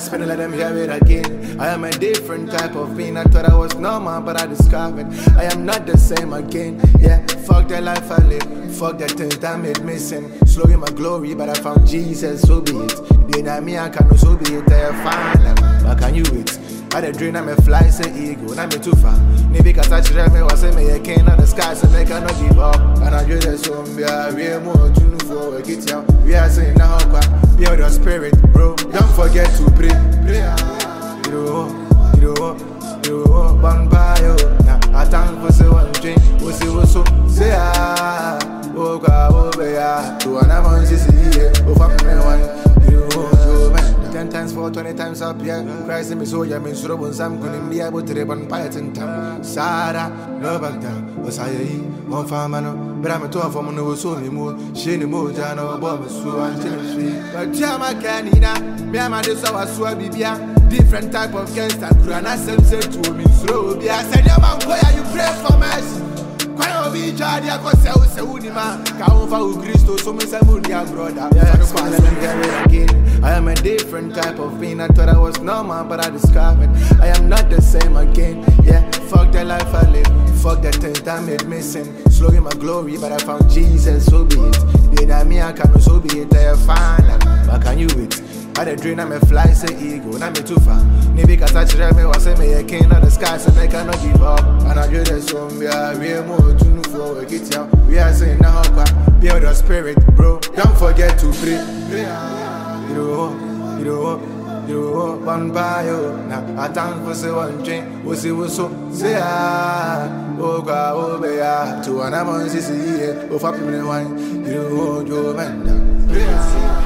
spinning, let them hear it again. I am a different type of being. I thought I was normal, but I discovered I am not the same again. Yeah, fuck the life I live, fuck the things that made me sin. Slowing my glory, but I found Jesus, so be it. Then me, I can so be it. I find them, how can you wait? I the dream, I'm a fly, say ego, and I'm too far. Maybe because I should have me, was me a king of the sky, so they cannot give up. And I do the song, we are more to for a get out. We are saying now, build your spirit, bro. Don't forget to pray. You one by you. I thank for so one drink, was it so say oh God, oh yeah. To an amount is here, over me one. 10 times 4, 20 times up, yeah. Christ in me, so yeah, means Robin Sam couldn't be able to ribbon piety and time. Sarah, no back down, was I one farmer, but I'm a tour from no so anymore. She no more, Jano, Bob, so I'm chilling. But Jama Canina, me, I'm a sour swabby, different type of gangster, Kurana said to me, so be I said, you pray for mercy. Quando vi già di accosse se unima Cavo fa un Cristo so me say munia brother. I am a different type of being. I thought I was normal, but I discovered I am not the same again. Yeah, fuck the life I live, fuck the things that made me sin. Slowing my glory, but I found Jesus, so be it. Then me I can so be it. I find them, how can you wait? I the dream, I'm a fly, say ego, and I'm too far. Maybe because I should me, was me a king of the sky, so they cannot give up. And I do the song, we are more to for a get out. We are saying now, build your spirit, bro. Don't forget to pray. You one by you. Now I thank for say one drink, was it was so say oh God, oh yeah. To an amount is here, oh for me one, you man.